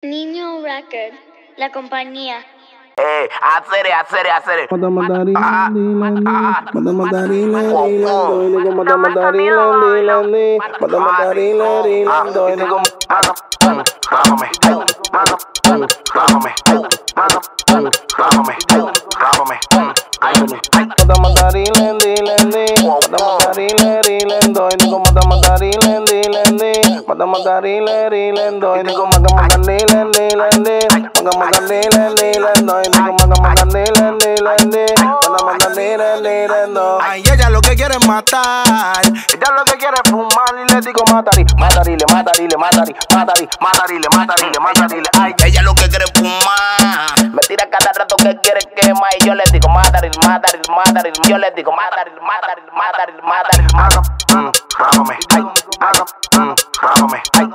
Niño Record, la compañía. Hacer. Ay, ella lo que quiere es matar. Ella lo que quiere es fumar y le digo matarile. Ay, ella lo que quiere es fumar. Me tira cada rato que quiere quemar y yo le digo matarile. Yo le digo matarile. Rábame, ay, rábame, ay,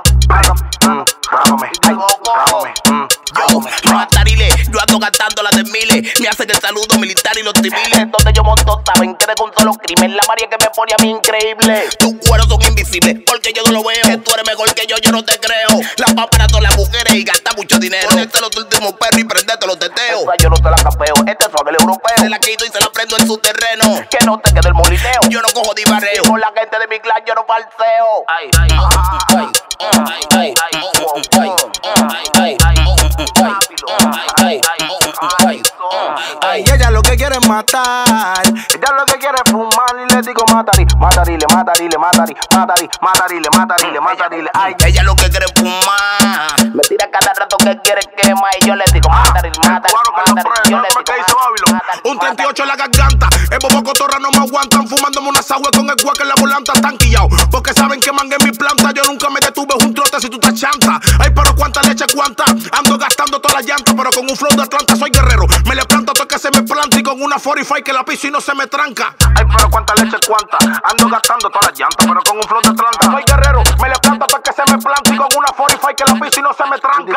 yo matarile, yo ando gastando las de miles. Me hacen el saludo militar y los civiles. Donde yo monto saben que de un solo crimen. La María que me pone a mí increíble. Tus cueros son invisibles porque yo no lo veo. Que tú eres mejor que yo no te creo. La pápara son las mujeres y gasta mucho dinero. Ponerte los últimos perros y prendete los teteos. Esa yo no te la campeo, este es el europeo. Se la quito y se la prendo en su terreno. Que no te quede el molineo. Yo no cojo divarreo. Con la gente de mi clan yo no falseo. Ay, ella lo que quiere es matar. Ella lo que quiere es fumar y le digo matarile. Ay, ella lo que quiere es fumar. Me tira cada rato que quiere quemar y yo le digo matarile. Yo le digo un 38 en la garganta. El bobo cotorra no me aguantan. Fumándome una sagüe con el guac en la volanta. Están quillados porque saben que mangué mi planta. Yo nunca me detuve un trote si tú te chanta. Ay, pero cuánta leche, cuánta. Ando gastando toda la llanta, pero con un flow de Atlanta soy guerrero. Me le planto todo que se me planta y con una 45 que la piso y no se me tranca. Ay, pero cuánta leche, cuánta. Ando gastando toda la llanta, pero con un flow de Atlanta soy guerrero. Me le planto todo que se me planta y con una 45 que la piso y no se me tranca.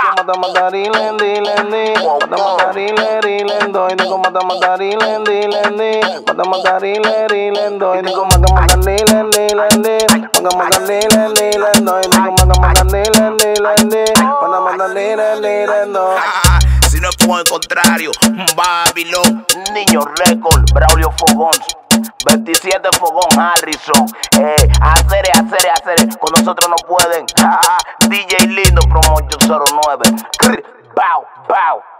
Si no es por el contrario, Babylon, Niño Record, Braulio Fogón, 27 Fogón, Harrison, hacer, con nosotros no pueden. DJ Lindo, Promotion 09, bow.